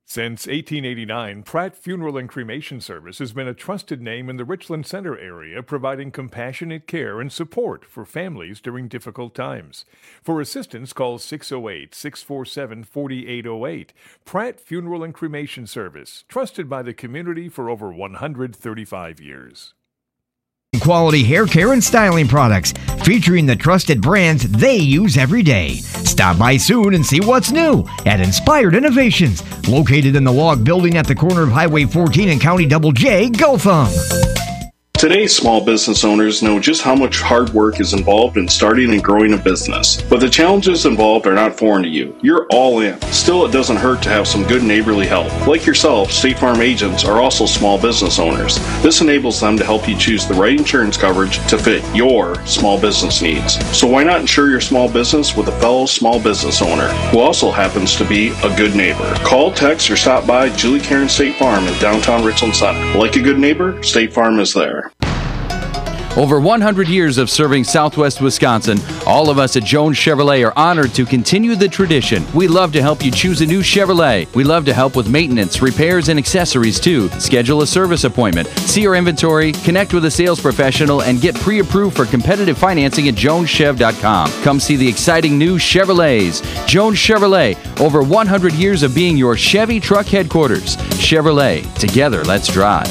Since 1889, Pratt Funeral and Cremation Service has been a trusted name in the Richland Center area, providing compassionate care and support for families during difficult times. For assistance, call 608-647-4808. Pratt Funeral and Cremation Service, trusted by the community for over 135 years. Quality hair care and styling products featuring the trusted brands they use every day. Stop by soon and see what's new at Inspired Innovations, located in the Log Building at the corner of Highway 14 and County Double J, Guthrum. Today's small business owners know just how much hard work is involved in starting and growing a business. But the challenges involved are not foreign to you. You're all in. Still, it doesn't hurt to have some good neighborly help. Like yourself, State Farm agents are also small business owners. This enables them to help you choose the right insurance coverage to fit your small business needs. So why not insure your small business with a fellow small business owner who also happens to be a good neighbor? Call, text, or stop by Julie Karen State Farm in downtown Richland Center. Like a good neighbor, State Farm is there. Over 100 years of serving Southwest Wisconsin, all of us at Jones Chevrolet are honored to continue the tradition. We love to help you choose a new Chevrolet. We love to help with maintenance, repairs, and accessories too. Schedule a service appointment, see our inventory, connect with a sales professional, and get pre-approved for competitive financing at joneschev.com. Come see the exciting new Chevrolets. Jones Chevrolet, over 100 years of being your Chevy truck headquarters. Chevrolet, together let's drive.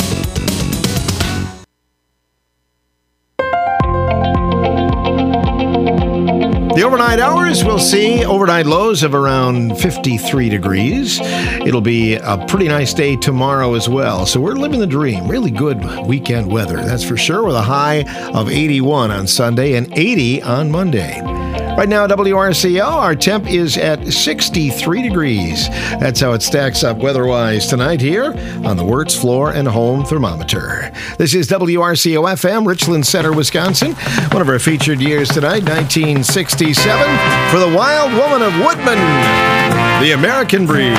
The overnight hours, we'll see overnight lows of around 53 degrees. It'll be a pretty nice day tomorrow as well. So we're living the dream. Really good weekend weather, that's for sure, with a high of 81 on Sunday and 80 on Monday. Right now, WRCL, our temp is at 63 degrees. That's how it stacks up weather-wise tonight here on the Wirtz Floor and Home Thermometer. This is WRCO FM, Richland Center, Wisconsin. One of our featured years tonight, 1967, for the Wild Woman of Woodman, the American Breed.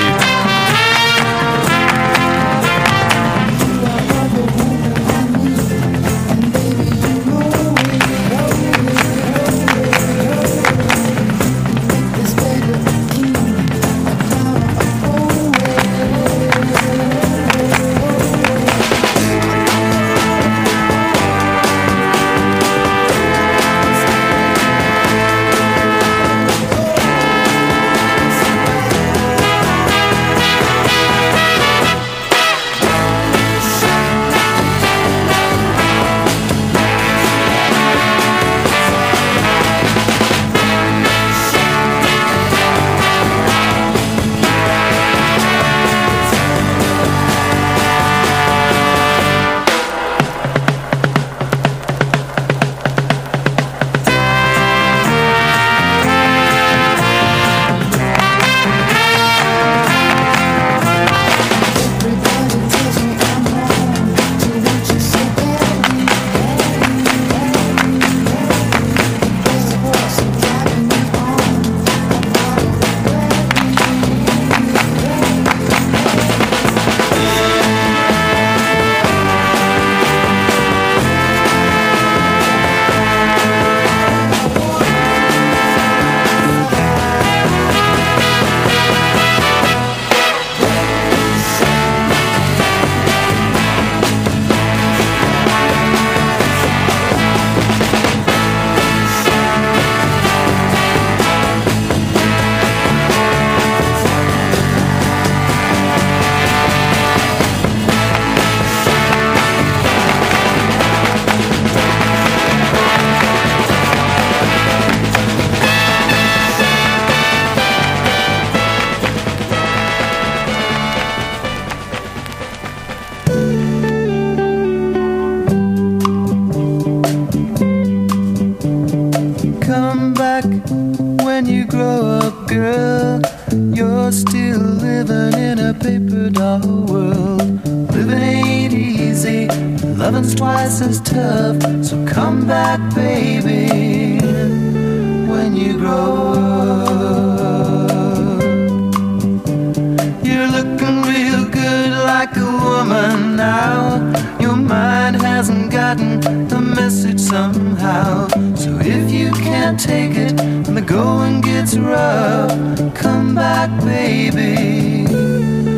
Take it when the going gets rough. Come back, baby.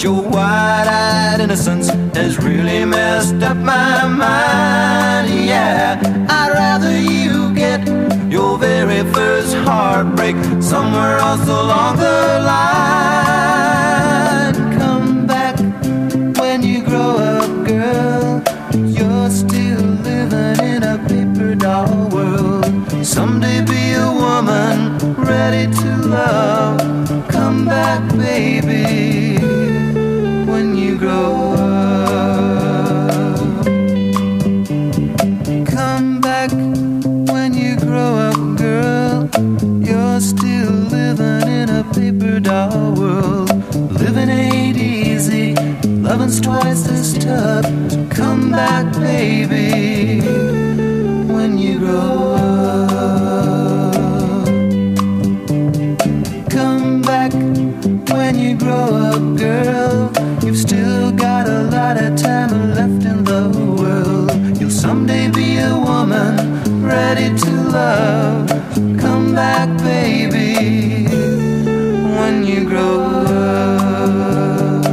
your wide-eyed innocence has really messed up my mind. Yeah, I'd rather you get your very first heartbreak somewhere else along the line. Come back when you grow up, girl. You're still living in a paper doll world. Someday be a woman ready to love. Come back, baby, when you grow up. Come back when you grow up, girl. You're still living in a paper doll world. Living ain't easy, loving's twice as tough. Come back, baby, when you grow up. Come back when you grow up, girl. You've still got a lot of time left in the world. You'll someday be a woman ready to love. Come back, baby, when you grow up.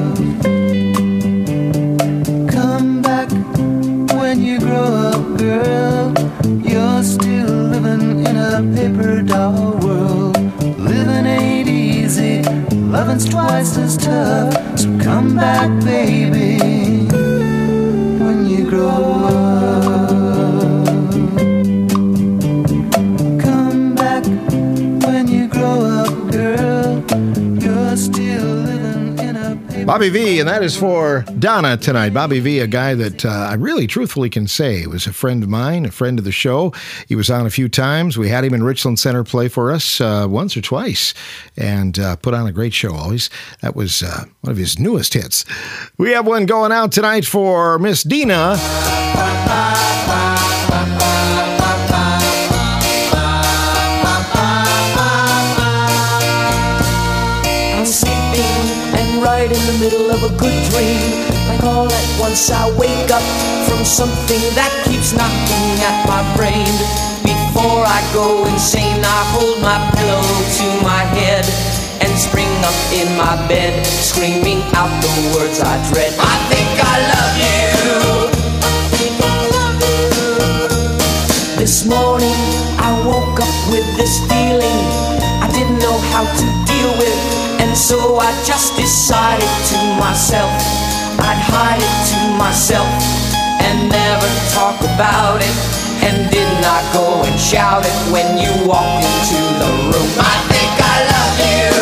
Come back when you grow up, girl. You're still living in a paper doll world. Living ain't easy, loving's twice as tough. So come back, baby, when you grow up. Come back when you grow up, girl. You're still living in a paper. Bobby V, and that is for Donna tonight. Bobby V, a guy that I really truthfully can say was a friend of mine, a friend of the show. He was on a few times. We had him in Richland Center play for us once or twice and put on a great show always. That was one of his newest hits. We have one going out tonight for Miss Dina. I'm sleeping and right in the middle of a good dream. Like all at once I wake up from something that keeps knocking at my brain. Before I go insane, I hold my pillow to my head and spring up in my bed, screaming out the words I dread. I think I love you. I think I love you. This morning I woke up with this feeling I didn't know how to deal with, and so I just decided to myself I'd hide it to myself and never talk about it, and did not go and shout it when you walked into the room. I think I love you.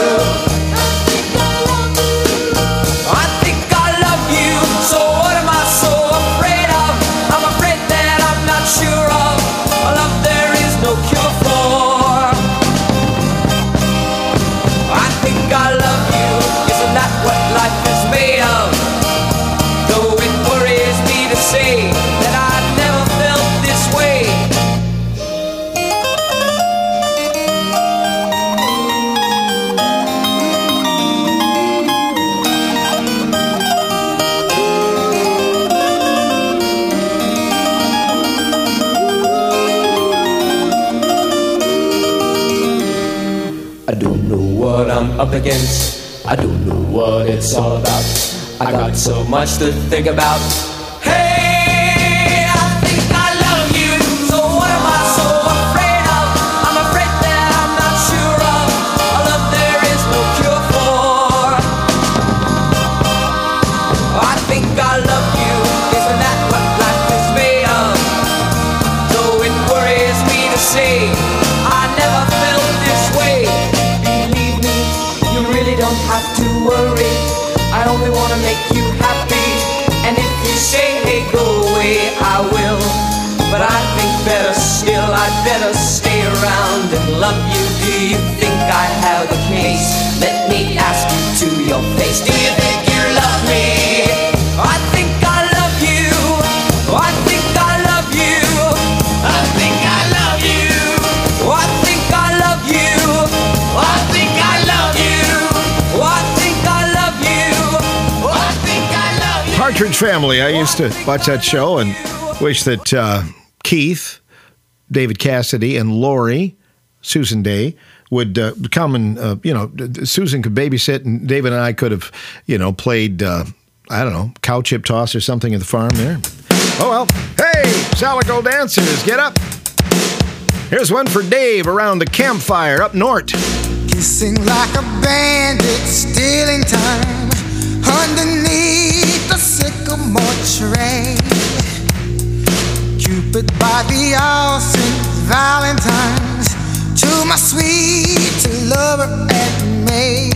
I think I love you. So what am I so afraid of? I'm afraid that I'm not sure of a love there is no cure for. I think I love you. Isn't that what life is made of? Though it worries me to say that I never felt this way. I don't know what I'm up against. I don't know what it's all about. I got so much to think about. Hey, I think I love you. So what am I so afraid of? I'm afraid that I'm not sure of a love there is no cure for. I think I love you. Isn't that what life is made of? Though it worries me to say I never felt this way. Believe me, you really don't have to worry. I only want to make you happy. And if you say, hey, go away, I will. But I think better still, I'd better stay around and love you. Do you think I have a case? Let me ask you to your face. Do you think you love me? I think I love you. I think I love you. I think I love you. I think I love you. I think I love you. I think I love you. I think I love you. Partridge Family. I used to watch that show and wish that Keith, David Cassidy, and Lori Susan Day would come and, Susan could babysit, and David and I could have, played, cow chip toss or something at the farm there. Oh, well. Hey, Salad Girl dancers, get up. Here's one for Dave around the campfire up north. Kissing like a bandit, stealing time underneath the sycamore tree. Cupid by the hour sings Valentine's to my sweet lover and me.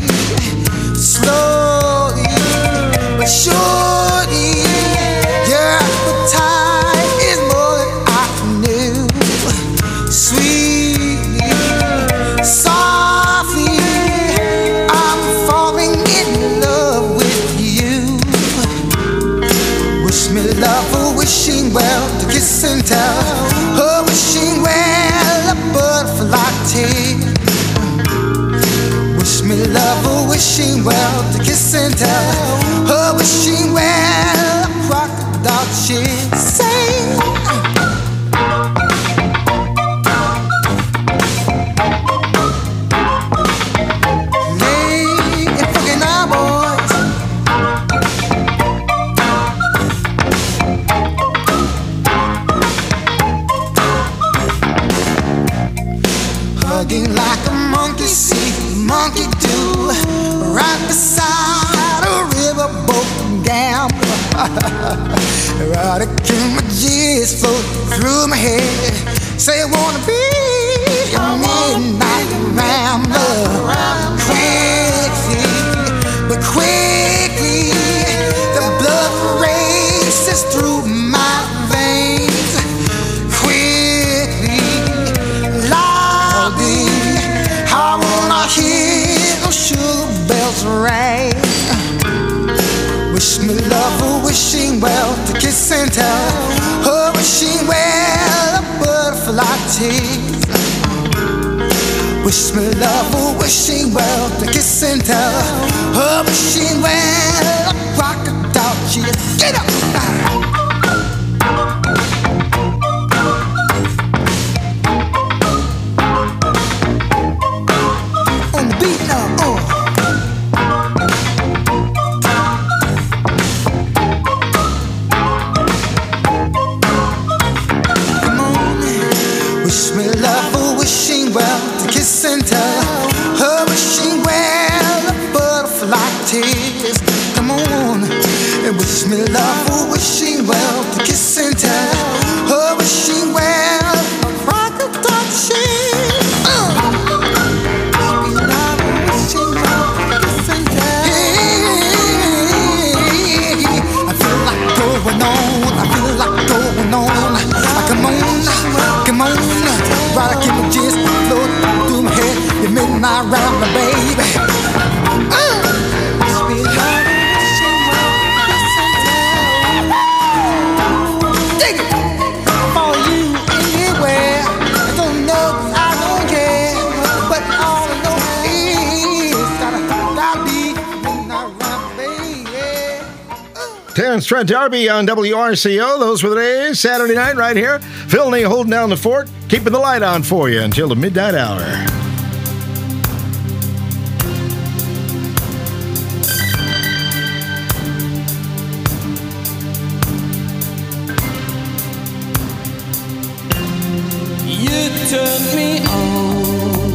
Slowly but surely, your appetite is more than I knew. Sweetly, softly, I'm falling in love with you. Wish me love, a wishing well, to kiss and tell. A wishing well, a butterfly tale. Wish me love, a wishing well, to kiss and tell. A wishing well, a crocodile chill. Sing. Like a monkey see, monkey do, right beside a riverboat gambler. Erotic images float through my head. Say I wanna be a midnight rambler. Quickly, the blood races through my veins. I wanna hear those sugar bells ring. Wish me love, a wishing well, to kiss and tell. A wishing well, a butterfly tease. Wish me love, a wishing well, to kiss and tell. A wishing well, a crocodile cheers. Get up! And tell her wishing well, a butterfly tears. Come on, and wish me love, a wishing well, to kiss and tell her wishing well, a crocodile cheers. I feel like going on. Come on, right, I keep my gist float through my head. You midnight round my baby. Dig it for you anywhere. I don't know, I don't care, but all I know is gotta be midnight round my baby. Terrence Trent D'Arby on WRCO. Those were the days. Saturday night right here. Phil Ney holding down the fort, keeping the light on for you until the midnight hour. You turned me on.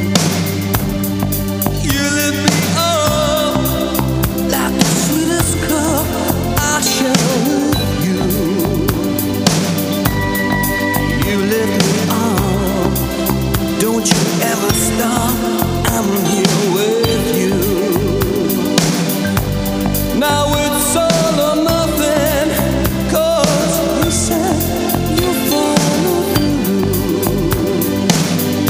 You lit me up like the sweetest cup I share with you. You lit me up. Don't you ever stop. I'm here with you. Now it's all or nothing, 'cause you said you follow through.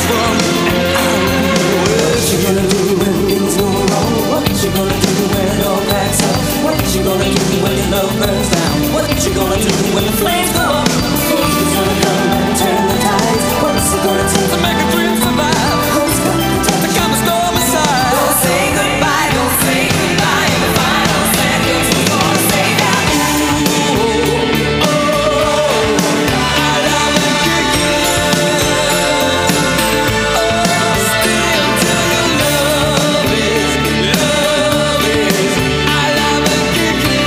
fun, and I'll be what you gonna do when things go wrong? What you gonna do when it all backs up? What you gonna do when your love burns down? What you gonna do when the flames go up? Who's gonna come and turn the tides? What's it gonna take to make a dream survive? Who's gonna to come and storm aside? Don't say goodbye, don't say goodbye. In the final seconds, who's gonna say that? Ooh, oh, I love and kick you. Oh, still to your love is. I love and kick you.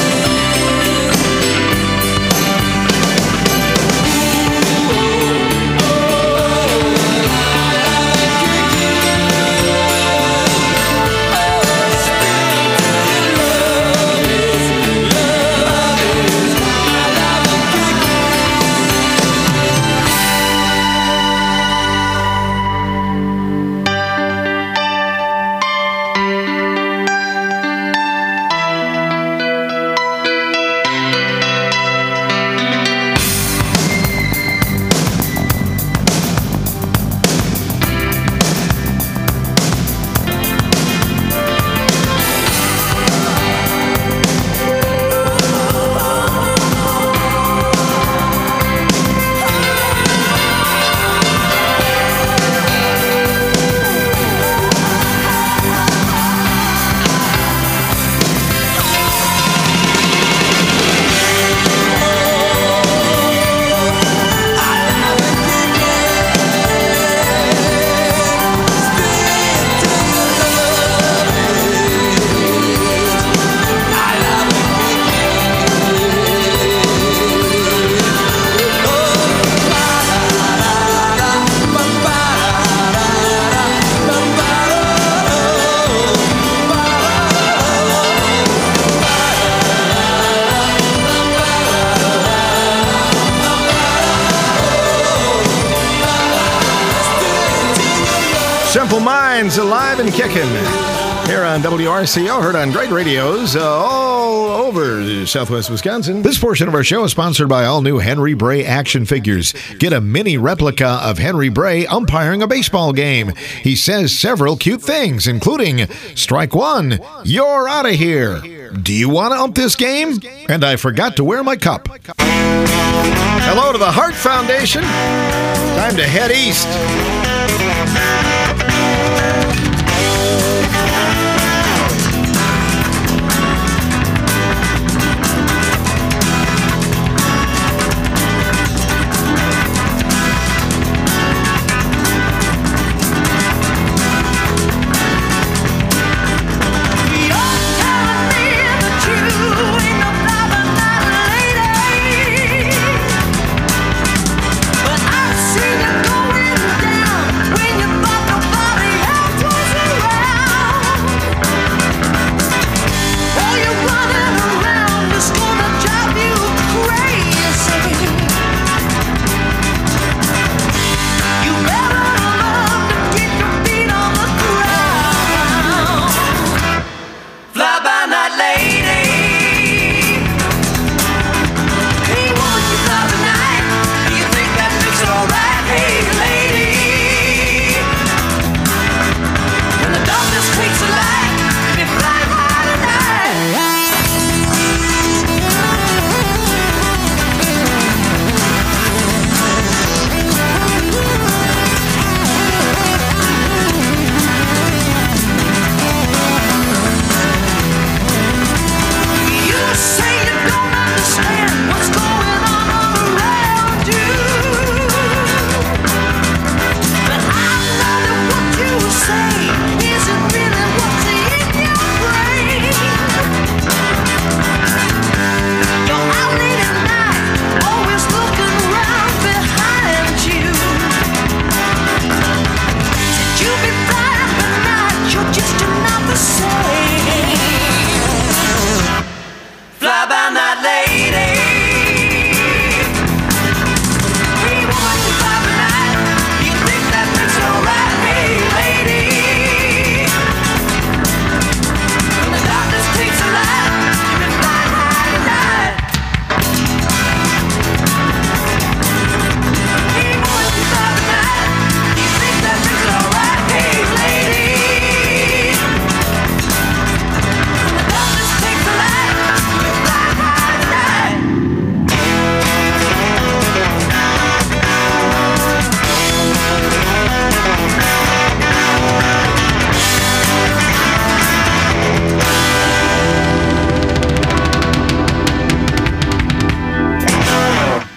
Simple Minds, alive and kicking. Here on WRCO, heard on great radios all over Southwest Wisconsin. This portion of our show is sponsored by all new Henry Bray action figures. Get a mini replica of Henry Bray umpiring a baseball game. He says several cute things, including, strike one, you're out of here. Do you want to ump this game? And I forgot to wear my cup. Hello to the Hart Foundation. Time to head east. But I see you going down.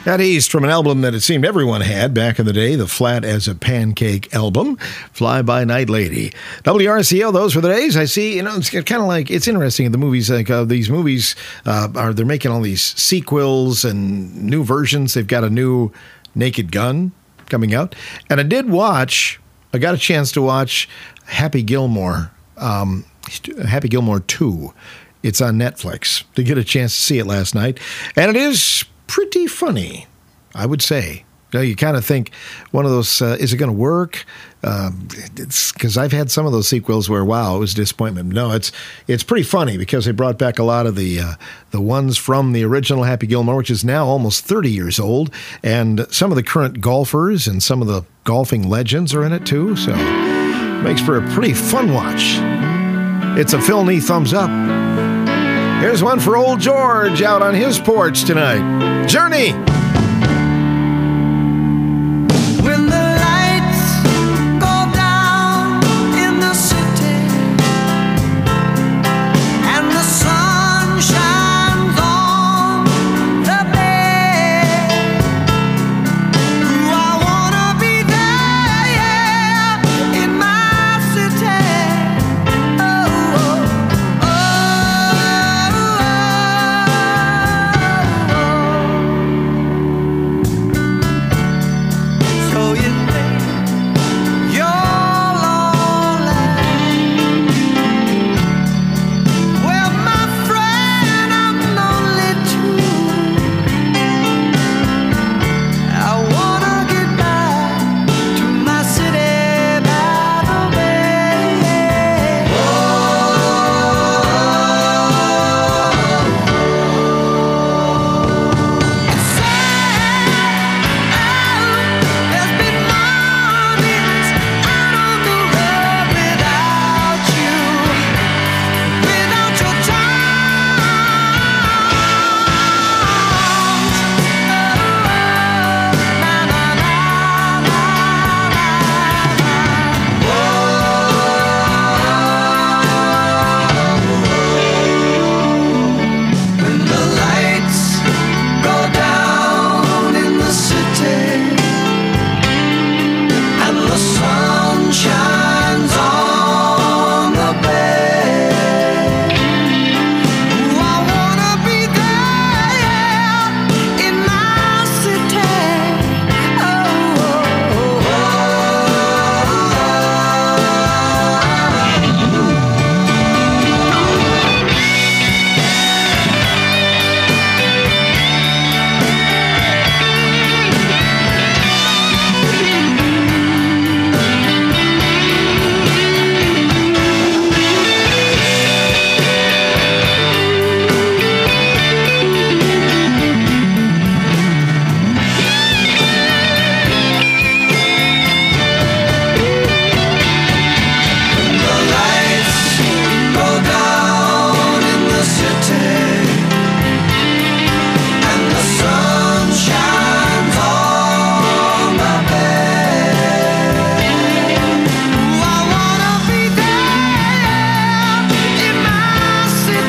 At East from an album that it seemed everyone had back in the day, the Flat as a Pancake album, Fly By Night Lady. WRCO, those were the days. I see, it's kind of like, it's interesting in the movies, like these movies, they're making all these sequels and new versions. They've got a new Naked Gun coming out. And I got a chance to watch Happy Gilmore 2. It's on Netflix. To get a chance to see it last night. And it is pretty funny, I would say. You kind of think one of those, is it going to work? Because I've had some of those sequels where, wow, it was a disappointment. No, it's pretty funny because they brought back a lot of the ones from the original Happy Gilmore, which is now almost 30 years old. And some of the current golfers and some of the golfing legends are in it too. So it makes for a pretty fun watch. It's a Phil Nee thumbs up. Here's one for old George out on his porch tonight. Journey. When the lights go down in the city and the sun shines on the bay, I wanna be there in my city. So you think you're lonely? Well, my friend, I'm lonely too. I wanna get back to my city by the bay. It's sad. There's been mornings out on the road without you, without your charms. Na na na When the lights go down in the city and the sun shines on the bay, I wanna be there in my city. When the lights go down in the city and the sun shines on the bay, I wanna be there in my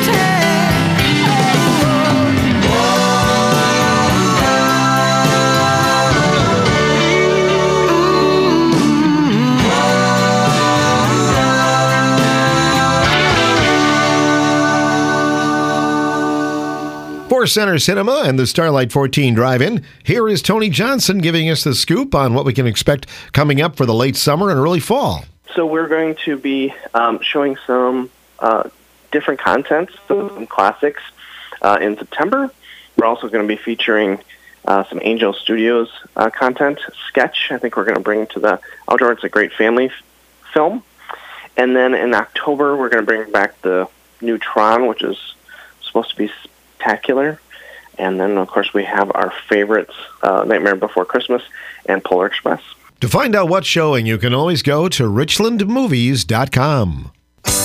For Center Cinema and the Starlight 14 Drive-In, here is Tony Johnson giving us the scoop on what we can expect coming up for the late summer and early fall. So we're going to be showing some different content, some classics in September. We're also going to be featuring some Angel Studios content, Sketch. I think we're going to bring to the outdoor. It's a great family film. And then in October, we're going to bring back the new Tron, which is supposed to be spectacular. And then, of course, we have our favorites, Nightmare Before Christmas and Polar Express. To find out what's showing, you can always go to richlandmovies.com.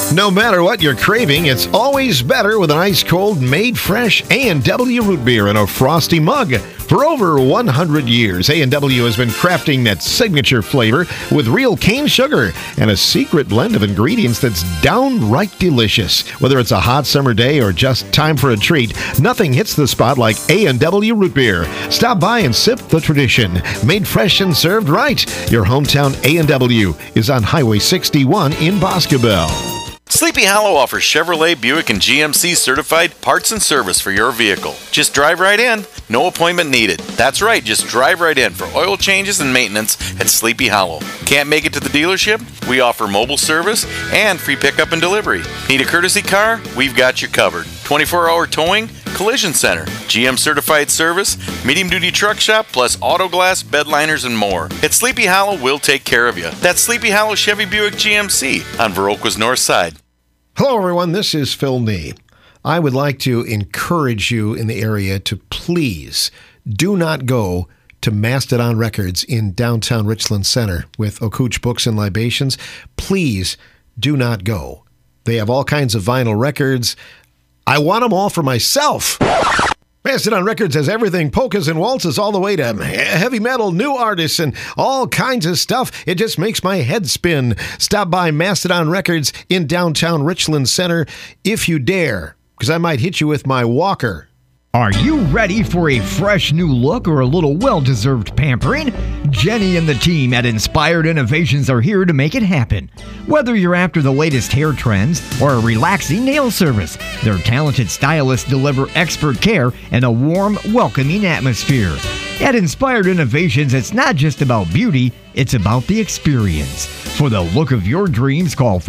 No matter what you're craving, it's always better with an ice-cold, made-fresh A&W root beer in a frosty mug. For over 100 years, A&W has been crafting that signature flavor with real cane sugar and a secret blend of ingredients that's downright delicious. Whether it's a hot summer day or just time for a treat, nothing hits the spot like A&W root beer. Stop by and sip the tradition. Made fresh and served right. Your hometown A&W is on Highway 61 in Boscobel. Sleepy Hollow offers Chevrolet, Buick, and GMC certified parts and service for your vehicle. Just drive right in. No appointment needed. That's right, just drive right in for oil changes and maintenance at Sleepy Hollow. Can't make it to the dealership? We offer mobile service and free pickup and delivery. Need a courtesy car? We've got you covered. 24-hour towing, collision center, GM certified service, medium-duty truck shop, plus auto glass, bed liners, and more. At Sleepy Hollow, we'll take care of you. That's Sleepy Hollow Chevy Buick GMC on Viroqua's North Side. Hello, everyone. This is Phil Nee. I would like to encourage you in the area to please do not go to Mastodon Records in downtown Richland Center with Okuch Books and Libations. Please do not go. They have all kinds of vinyl records. I want them all for myself. Mastodon Records has everything, polkas and waltzes, all the way to heavy metal, new artists, and all kinds of stuff. It just makes my head spin. Stop by Mastodon Records in downtown Richland Center if you dare, because I might hit you with my walker. Are you ready for a fresh new look or a little well-deserved pampering? Jenny and the team at Inspired Innovations are here to make it happen. Whether you're after the latest hair trends or a relaxing nail service, their talented stylists deliver expert care and a warm, welcoming atmosphere. At Inspired Innovations, it's not just about beauty, it's about the experience. For the look of your dreams, call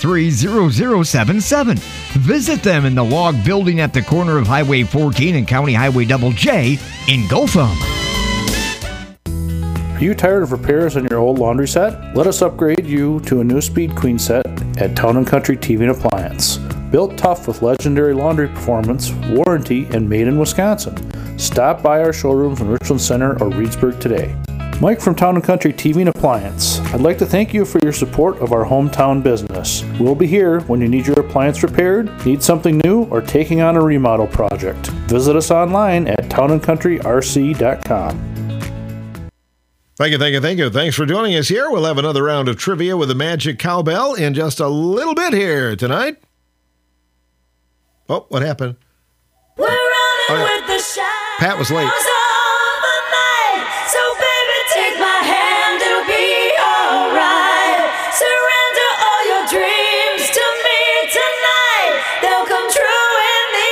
583-0077. Visit them in the log building at the corner of Highway 14 and County Highway Double J in Gotham. Are you tired of repairs on your old laundry set? Let us upgrade you to a new Speed Queen set at Town & Country TV and Appliance. Built tough with legendary laundry performance, warranty, and made in Wisconsin. Stop by our showrooms in Richland Center or Reedsburg today. Mike from Town & Country TV and Appliance. I'd like to thank you for your support of our hometown business. We'll be here when you need your appliance repaired, need something new, or taking on a remodel project. Visit us online at townandcountryrc.com. Thank you. Thanks for joining us here. We'll have another round of trivia with the Magic Cowbell in just a little bit here tonight. Oh, what happened? We're running with the shadows. Pat was late. So baby, take my hand, it'll be alright. Surrender all your dreams to me tonight. They'll come true in the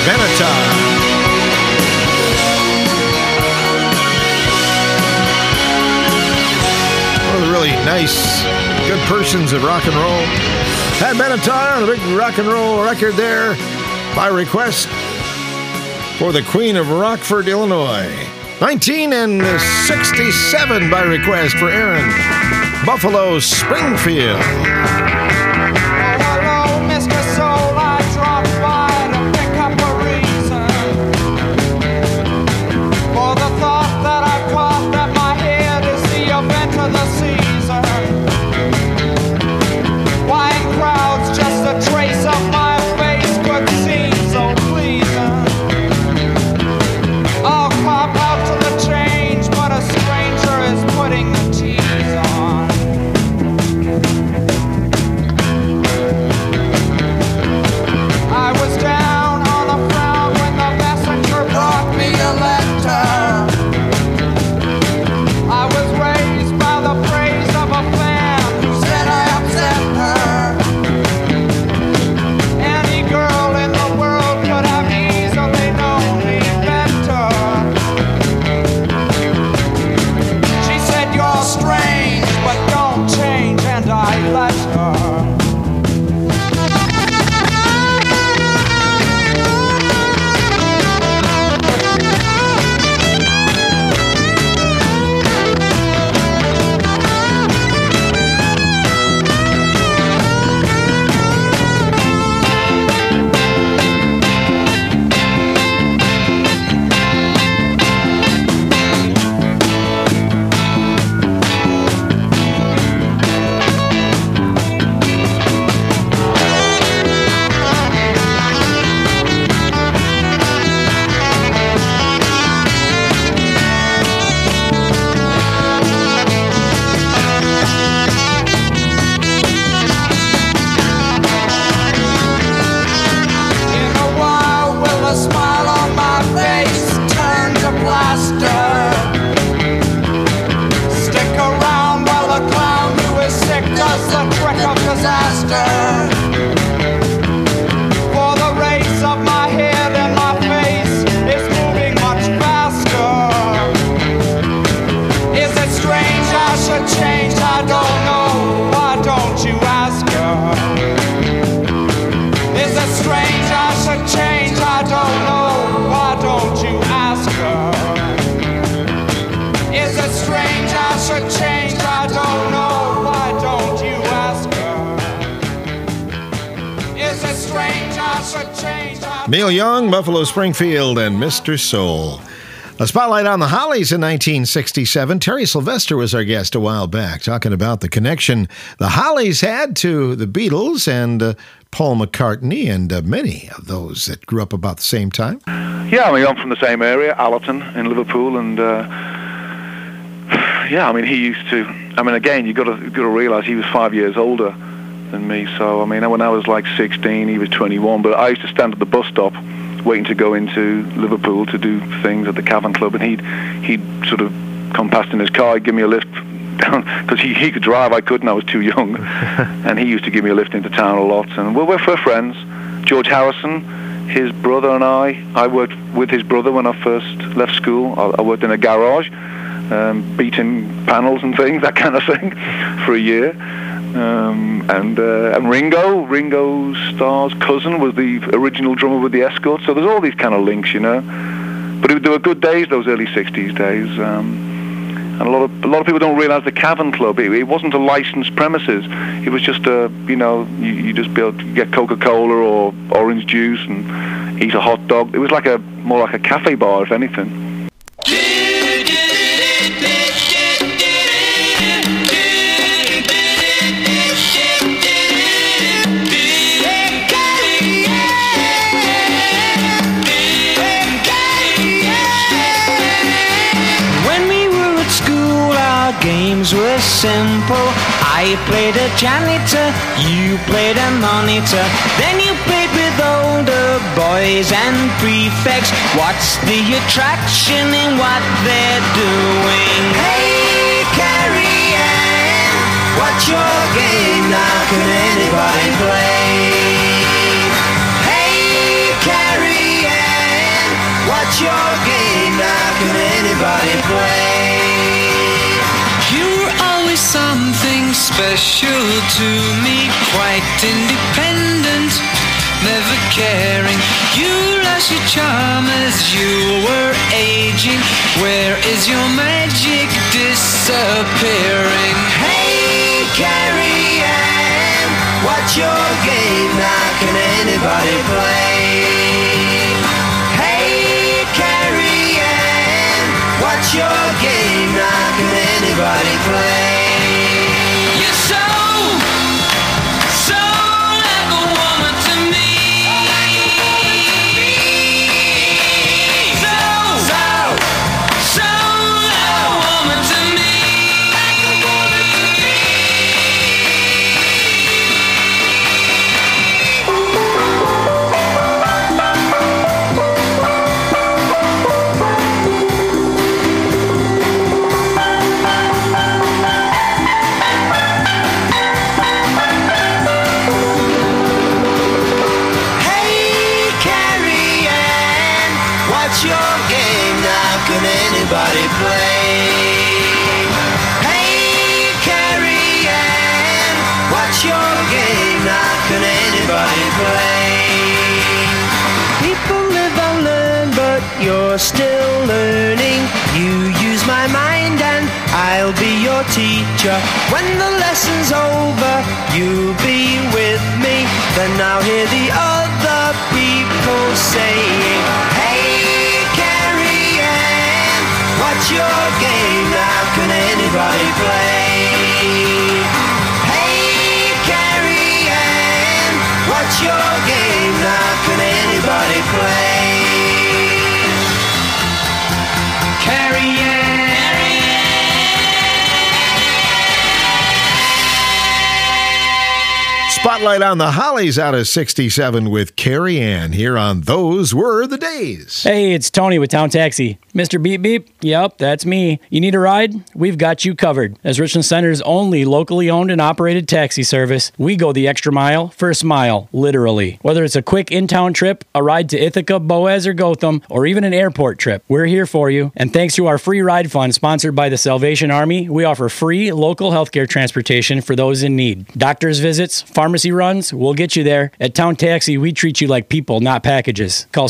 Benatar. Really nice, good persons of rock and roll. Pat Benatar on a big rock and roll record there by request for the Queen of Rockford, Illinois. 1967 by request for Aaron. Buffalo Springfield. Neil Young, Buffalo Springfield, and Mr. Soul. A spotlight on the Hollies in 1967. Terry Sylvester was our guest a while back, talking about the connection the Hollies had to the Beatles and Paul McCartney and many of those that grew up about the same time. Yeah, I mean, I'm from the same area, Allerton in Liverpool, and yeah, I mean, he used to. I mean, again, you got to realise he was 5 years older than me. So I mean, when I was like 16, he was 21. But I used to stand at the bus stop, waiting to go into Liverpool to do things at the Cavern Club, and he'd sort of come past in his car, he'd give me a lift down, because he could drive, I couldn't, I was too young, and he used to give me a lift into town a lot, and we're friends. George Harrison, his brother and I worked with his brother when I first left school. I worked in a garage, beating panels and things, that kind of thing, for a year. And Ringo Starr's cousin was the original drummer with the Escorts. So there's all these kind of links, you know. But there were good days, those early '60s days. And a lot of people don't realise the Cavern Club. It wasn't a licensed premises. It was just you just be able to get Coca-Cola or orange juice and eat a hot dog. It was more like a cafe bar, if anything. Games were simple. I played a janitor, you played a monitor. Then you played with older boys and prefects. What's the attraction in what they're doing? Hey, Carrie Ann, what's your game now? Can anybody play? Hey, Carrie Ann. anybody play. You're always something special to me, quite independent, never caring. You lost your charm as you were aging. Where is your magic disappearing? Hey, Carrie Ann, what's your game? Now can anybody play? Hey, Carrie Ann, what's your game? Now can anybody play? You're so like a woman to me. So like a woman to me. Hey, Carrie Ann, what's your game? Now can anybody play? Hey, Carrie Ann, what's your game? Now can anybody play? People live and learn, but you're still learning. You use my mind and I'll be your teacher. When the lesson's over, you'll be with me. Then I'll hear the other people saying, hey, Carrie Ann, what's your game? Now can anybody play? Hey, Carrie Ann, what's your game? Now can anybody play? Carrie Ann. Spotlight on the Hollies out of 67 with Carrie Ann here on Those Were the Days. Hey, it's Tony with Town Taxi. Mr. Beep Beep? Yep, that's me. You need a ride? We've got you covered. As Richland Center's only locally owned and operated taxi service, we go the extra mile, first mile, literally. Whether it's a quick in-town trip, a ride to Ithaca, Boaz, or Gotham, or even an airport trip, we're here for you. And thanks to our free ride fund sponsored by the Salvation Army, we offer free local healthcare transportation for those in need. Doctor's visits, pharmacy runs, we'll get you there. At Town Taxi, we treat you like people, not packages. Call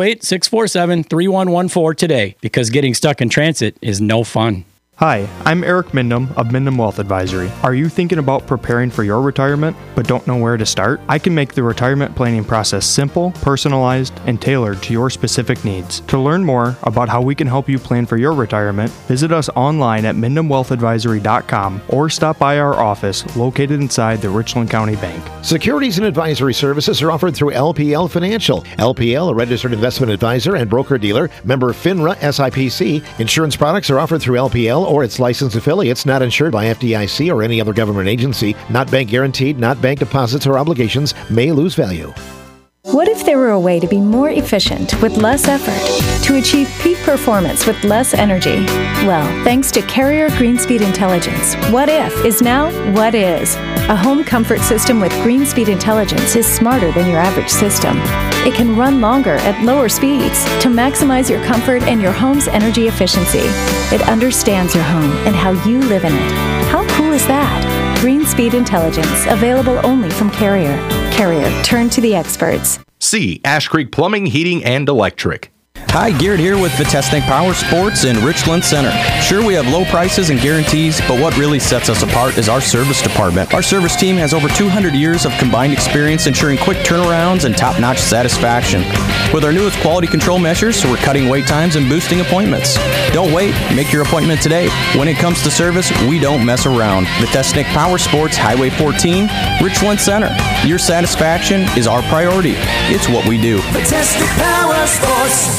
608-647-3114 today, because getting stuck in transit is no fun. Hi, I'm Eric Mindham of Mindham Wealth Advisory. Are you thinking about preparing for your retirement but don't know where to start? I can make the retirement planning process simple, personalized, and tailored to your specific needs. To learn more about how we can help you plan for your retirement, visit us online at MindhamWealthAdvisory.com or stop by our office located inside the Richland County Bank. Securities and advisory services are offered through LPL Financial. LPL, a registered investment advisor and broker-dealer, member FINRA SIPC. Insurance products are offered through LPL or its licensed affiliates, not insured by FDIC or any other government agency, not bank guaranteed, not bank deposits or obligations, may lose value. What if there were a way to be more efficient with less effort, to achieve peak performance with less energy? Well, thanks to Carrier Greenspeed Intelligence, What If is now What Is. A home comfort system with Greenspeed Intelligence is smarter than your average system. It can run longer at lower speeds to maximize your comfort and your home's energy efficiency. It understands your home and how you live in it. How cool is that? Greenspeed Intelligence, available only from Carrier. Carrier, turn to the experts. C. Ash Creek Plumbing, Heating, and Electric. Hi, Garrett here with Vitesnik Power Sports in Richland Center. Sure, we have low prices and guarantees, but what really sets us apart is our service department. Our service team has over 200 years of combined experience ensuring quick turnarounds and top-notch satisfaction. With our newest quality control measures, we're cutting wait times and boosting appointments. Don't wait, make your appointment today. When it comes to service, we don't mess around. Vitesnik Power Sports, Highway 14, Richland Center. Your satisfaction is our priority. It's what we do. Vitesnik Power Sports.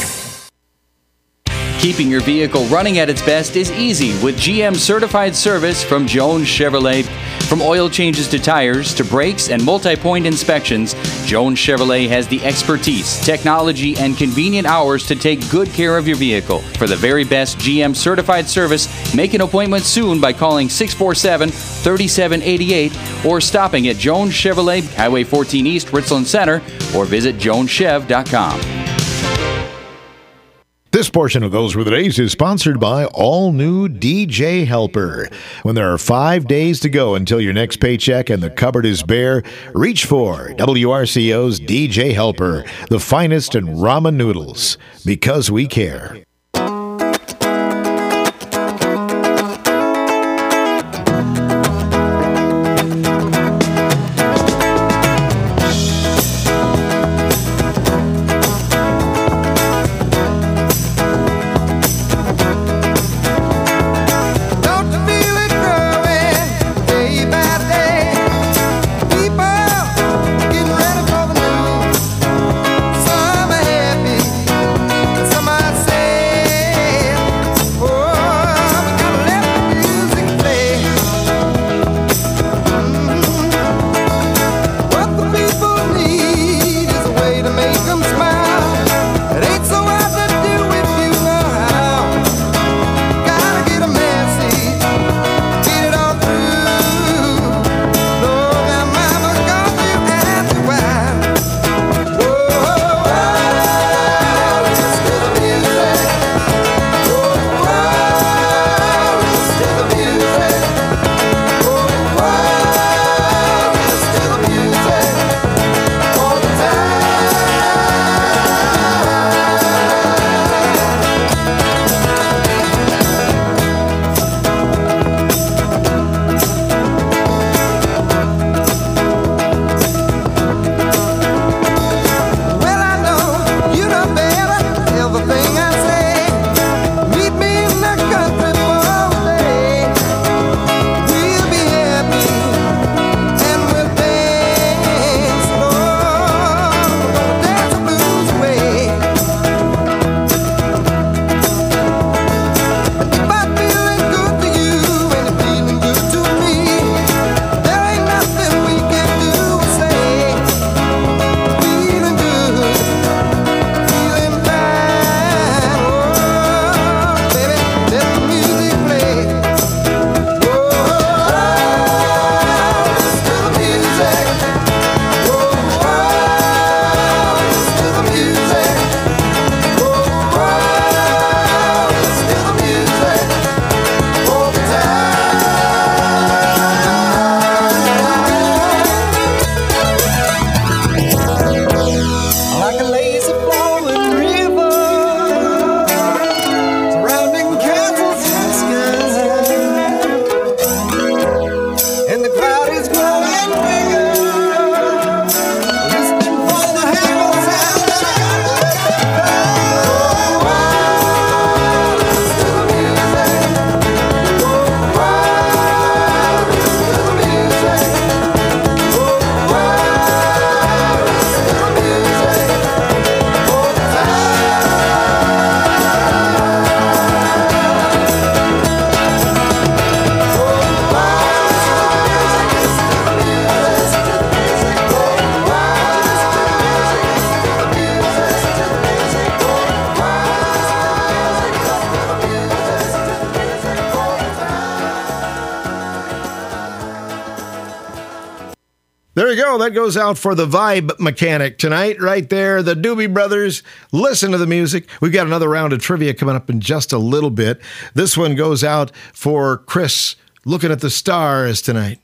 Keeping your vehicle running at its best is easy with GM certified service from Jones Chevrolet. From oil changes to tires to brakes and multi-point inspections, Jones Chevrolet has the expertise, technology, and convenient hours to take good care of your vehicle. For the very best GM certified service, make an appointment soon by calling 647-3788 or stopping at Jones Chevrolet, Highway 14 East, Richland Center, or visit joneschev.com. This portion of Those Were the Days is sponsored by all new DJ Helper. When there are 5 days to go until your next paycheck and the cupboard is bare, reach for WRCO's DJ Helper, the finest in ramen noodles, because we care. There you go. That goes out for the Vibe Mechanic tonight, right there. The Doobie Brothers. Listen to the music. We've got another round of trivia coming up in just a little bit. This one goes out for Chris, looking at the stars tonight.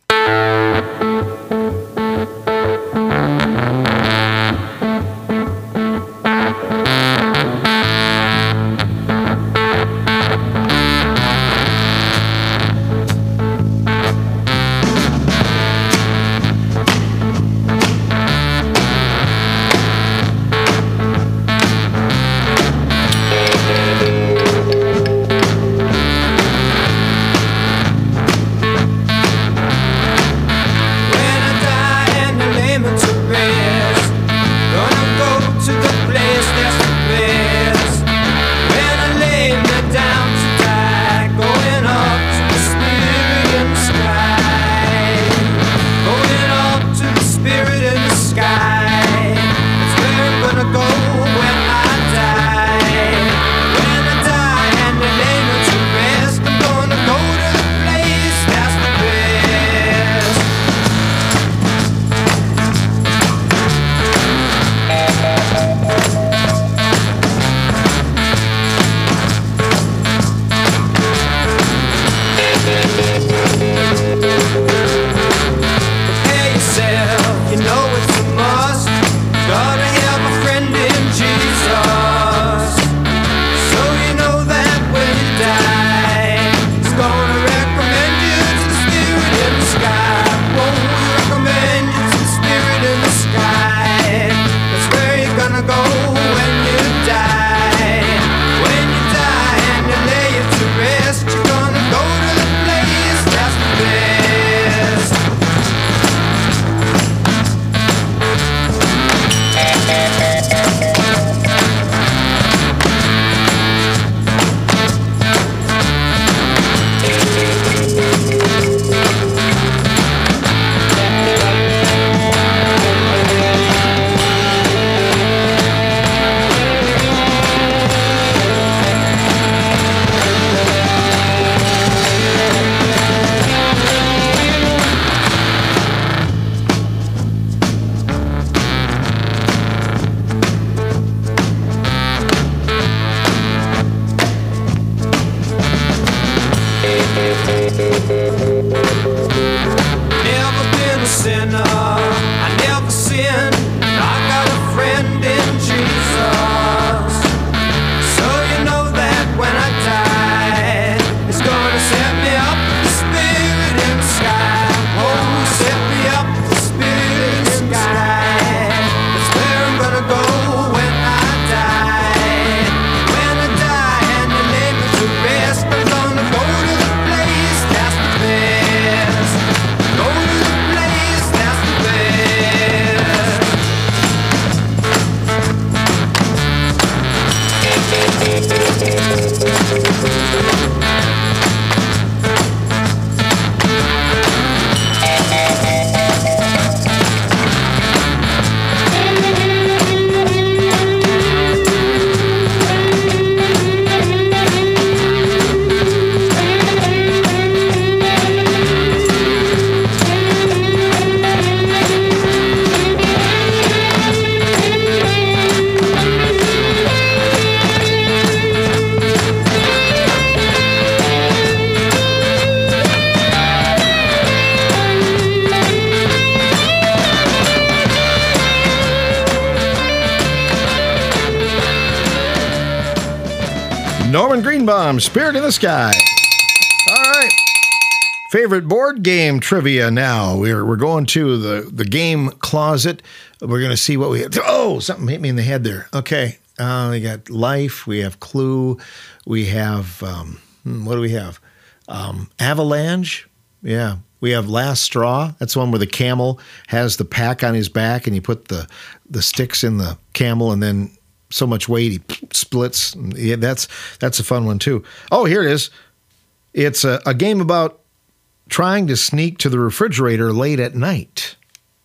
Norman Greenbaum, Spirit in the Sky. All right. Favorite board game trivia now. We're going to the game closet. We're going to see what we have. Oh, something hit me in the head there. Okay. We got Life. We have Clue. We have, what do we have? Avalanche. Yeah. We have Last Straw. That's the one where the camel has the pack on his back and you put the sticks in the camel and then so much weight he splits. Yeah, that's a fun one too. Oh, here it is. It's a game about trying to sneak to the refrigerator late at night.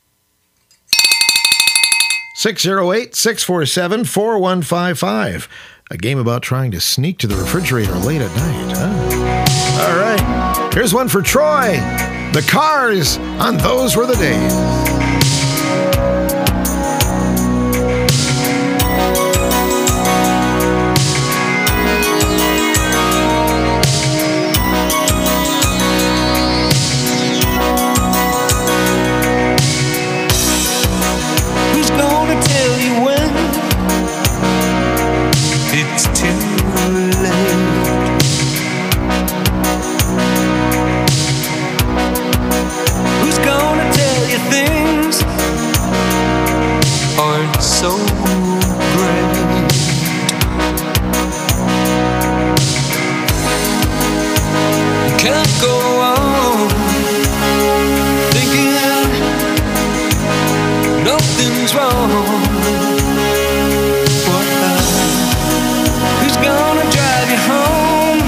608-647-4155. A game about trying to sneak to the refrigerator late at night. Huh? All right. Here's one for Troy. The Cars on Those Were the Days. So great. Can't go on thinking nothing's wrong. Who's gonna drive you home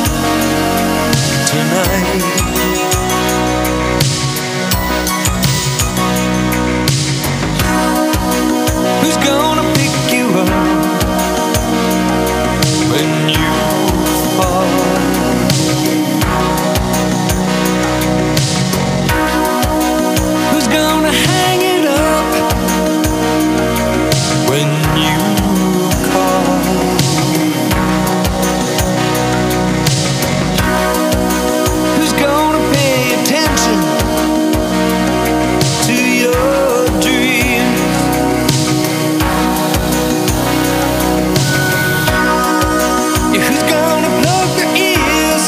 tonight? Who's gonna pick you up when you fall? Who's gonna hang it up when you call? Who's gonna pay attention to your dreams? Who's gonna plug their ears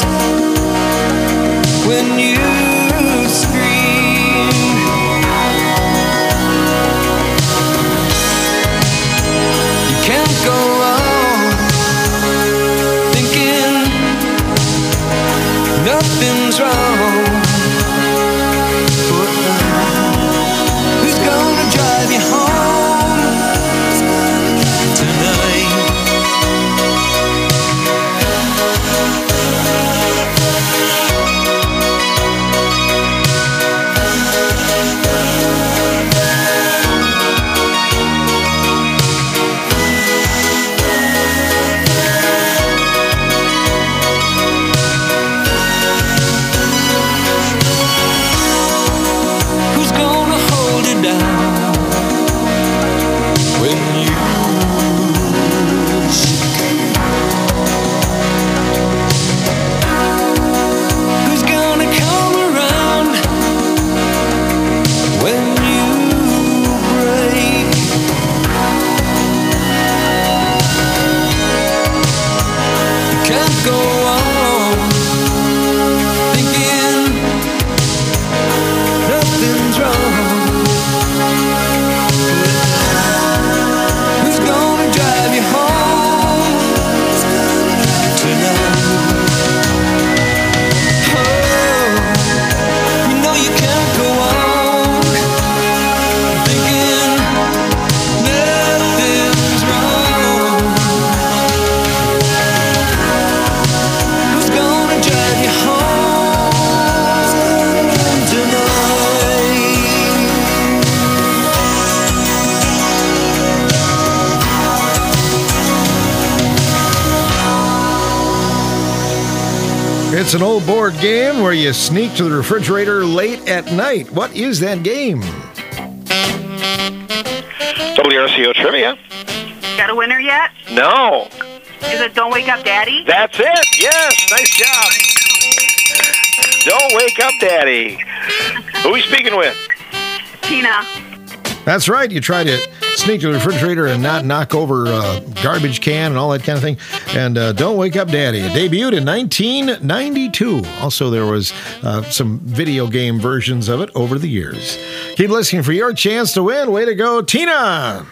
when you scream? You can't go on thinking nothing's wrong. Who's gonna drive you home tonight? It's an old board game where you sneak to the refrigerator late at night. What is that game? WRCO Trivia. Got a winner yet? No. Is it Don't Wake Up Daddy? That's it. Yes. Nice job. Don't Wake Up Daddy. Who are we speaking with? Tina. That's right. You try to sneak to the refrigerator and not knock over a garbage can and all that kind of thing. And Don't Wake Up Daddy. It debuted in 1992. Also, there was some video game versions of it over the years. Keep listening for your chance to win. Way to go, Tina!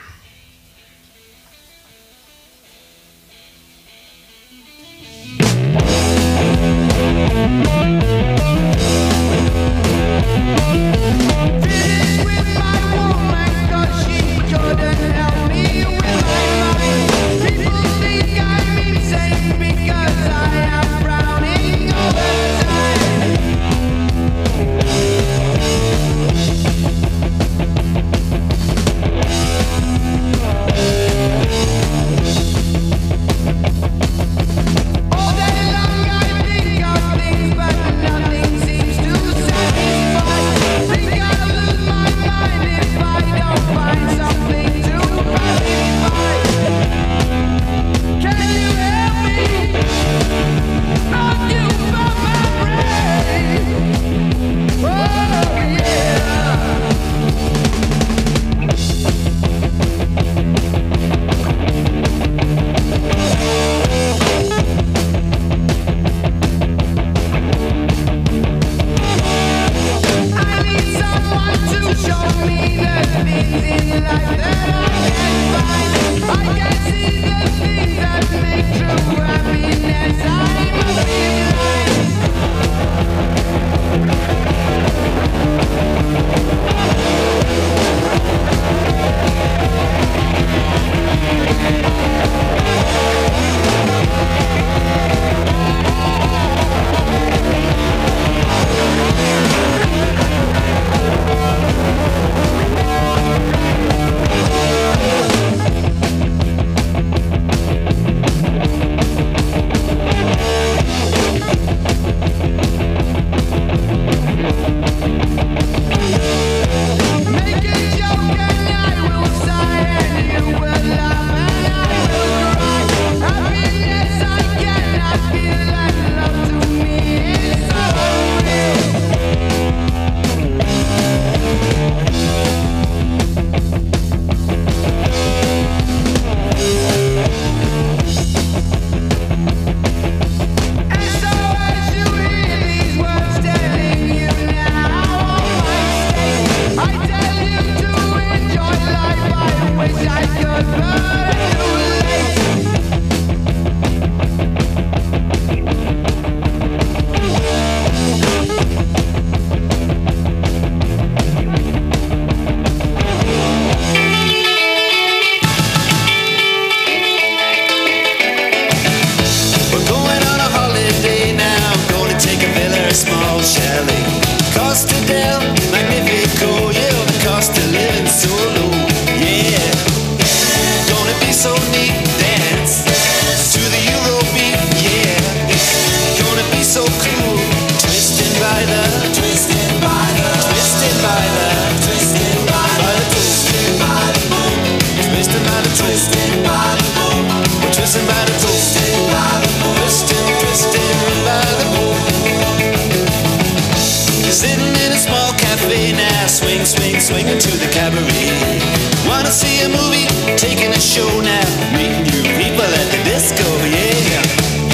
Swinging to the cabaret. Wanna see a movie? Taking a show now. Meeting new people at the disco, yeah.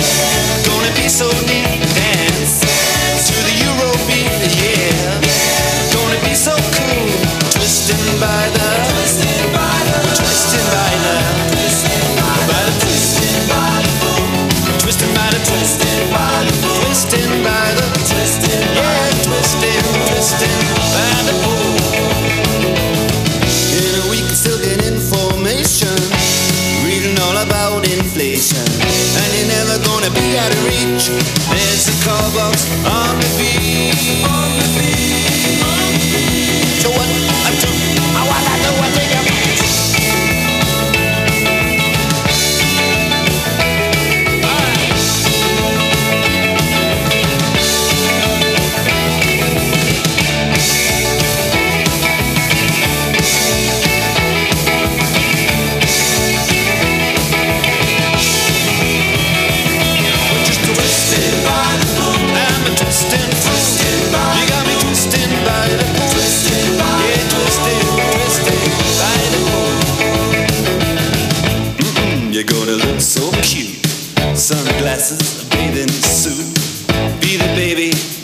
Gonna be so neat. Dance to the Eurobeat, yeah. Gonna be so cool. Twisting by the twisting by the twisting by the twisting by the twisting by the twisting by the twisting by the twisting by the twisting, yeah, twisting by the still get information, reading all about inflation, and you're never gonna be out of reach. There's a call box on the beach. So what I do, what I do, I take a so cute. Sunglasses, a bathing suit. Beat it, baby.